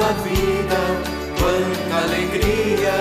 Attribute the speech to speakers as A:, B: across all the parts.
A: a vida, quanta alegria.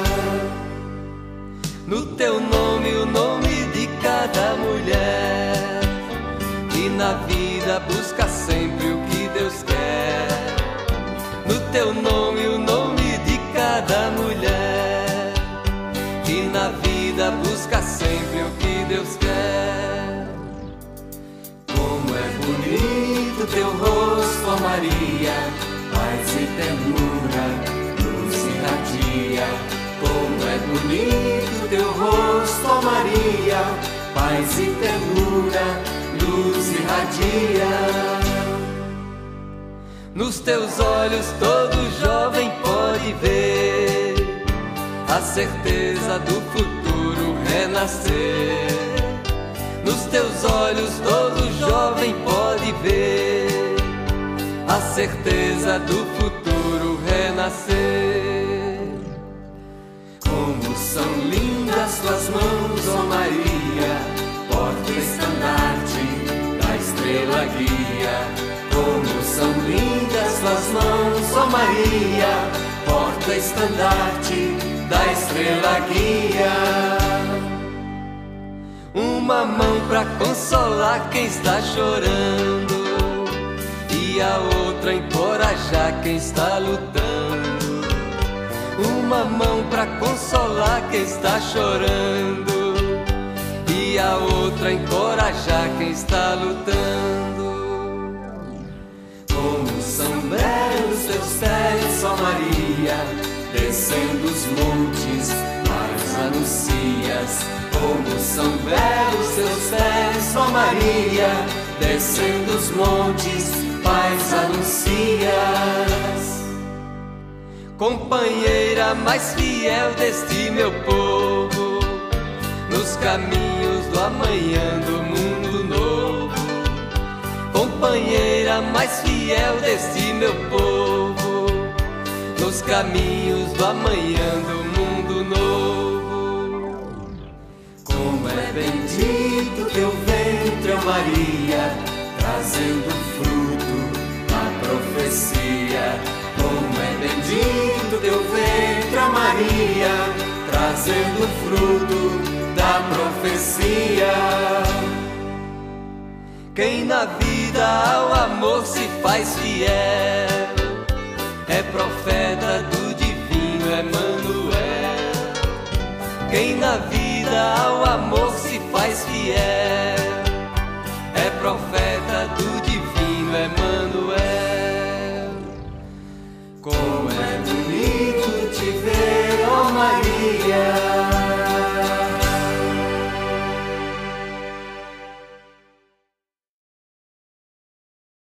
B: No teu nome, o nome de cada mulher, que na vida busca sempre o que Deus quer. No teu nome, o nome de cada mulher, que na vida busca sempre o que Deus quer.
A: Como é bonito teu rosto, ó Maria, paz e ternura, luz irradia. Como é bonito teu rosto, ó Maria, paz e ternura, luz irradia.
B: Nos teus olhos todo jovem pode ver a certeza do futuro renascer. Nos teus olhos todo jovem pode ver a certeza do futuro renascer.
A: Como são lindas tuas mãos, ó Maria, porta-estandarte da estrela guia. Como são lindas tuas mãos, ó Maria, porta-estandarte da estrela guia.
B: Uma mão pra consolar quem está chorando e a outra encorajar quem está lutando. Uma mão pra consolar quem está chorando e a outra encorajar quem está lutando.
A: Como são belos teus pés, ó Maria, descendo os montes, mas anuncias. Como são belos teus pés, ó Maria, descendo os montes, paz anuncias.
B: Companheira mais fiel deste meu povo, nos caminhos do amanhã do mundo novo. Companheira mais fiel deste meu povo, nos caminhos do amanhã do mundo novo.
A: Como é bendito teu ventre, ó Maria, trazendo fruto da profecia. Como é bendito teu ventre, ó Maria, trazendo fruto da profecia.
B: Quem na vida ao amor se faz fiel é profeta do divino Emanuel. Quem na vida ao amor se faz fiel